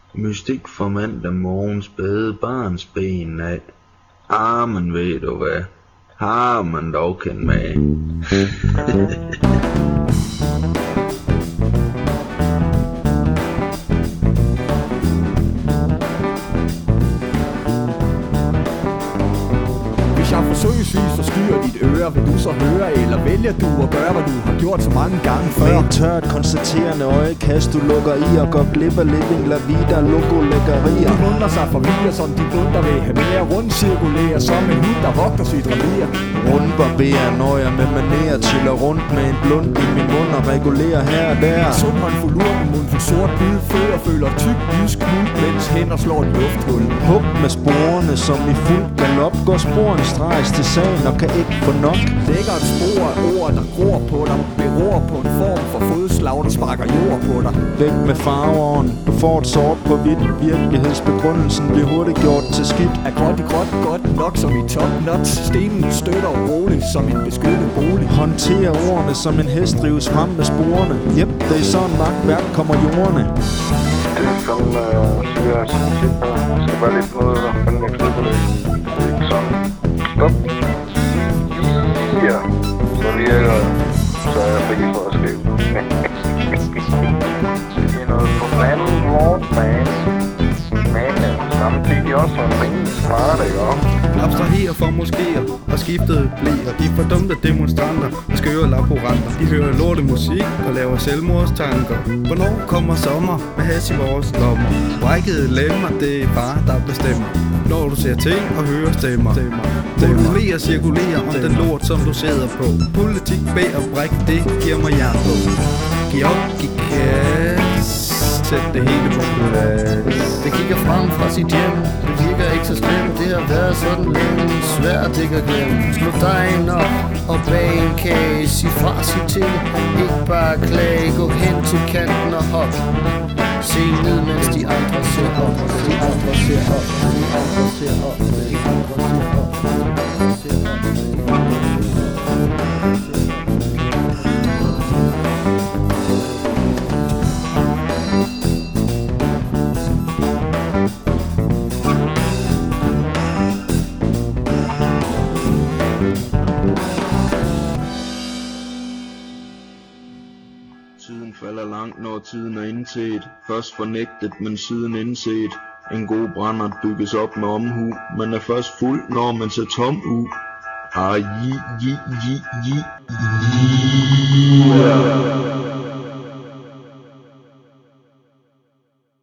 Mystik fra mandag morgens spæde barns ben af. Men ved du hvad? Har man dog kendt med. Hvis jeg forsøgsvis forstyrrer dit øre, vil du så høre, eller vælger du at gøre, hvad du har gjort så mange gange før? Med et tørt, konstaterende øjekast, du lukker i og går glip af living la vida, logo lækkerier. Du runder sig forvirrer, som de bunder vil have mere. Rundt cirkulerer som en hund, der vogter sit revir. Rundbarberer nøjer med manerer, chiller rundt med en blund i min mund og regulerer her og der. Sund håndfuld urten, mundfuld sort bid, fødder føler tyk jysk muld, mens hænder slår et lufthul. Hug med sporene, som i fuld galop, går sporen strejs til sagen og kan ikke få nok. Lægger et spor af ord, der gror på dig, beror på en form for fodslag, der sparker jord på dig. Væk med farveren, du får et sort på hvidt. Virkelighedsbegrundelsen bliver hurtigt gjort til skidt. Er gråt i gråt godt nok som i top nuts. Stenen støtter roligt som en beskyttet bolig. Håndterer ordene som en hest drives frem med sporene. Jep, det er sådan magtværk kommer jordene. Det er som siger, at jeg skal være lidt noget, der fanden jeg klæder på det. Sådan. Stop. Ja. Så virker det. Så er jeg fri for at skrive. Det er noget på blandet rockband. Men samtidig også en rimelig smart, ikke også? Abstraherer for moskéer og skiftede blæer. De fordumte demonstranter og skøre laboranter. De hører lortemusik og laver selvmordstanker. Hvornår kommer sommer med has i vores lommer? Brækkede lemmer, det er bare der bestemmer. Når du ser ting og hører stemmer. Modulerer cirkulerer om den lort som du sidder på. Politik bag og bræk, det giver mig jern på. Giv op, giv kast. Sæt det hele på plads. Det kigger frem fra sit hjem. Det virker ikke så slemt. Det har været sådan længe. Svært ikke at glemme. Slå dejen op og bag en kage. Sig fra, sig til. Ikke bare klage. Gå hen til kanten og hop. Se ned, mens de andre ser op. De andre ser op. De andre ser op. De andre ser op. De andre ser Tiden falder langt, når tiden er indset. Først fornægtet, men siden indset. En god brændert bygges op med omhu. Man er først fuld, når man ser tom ud. Yeah.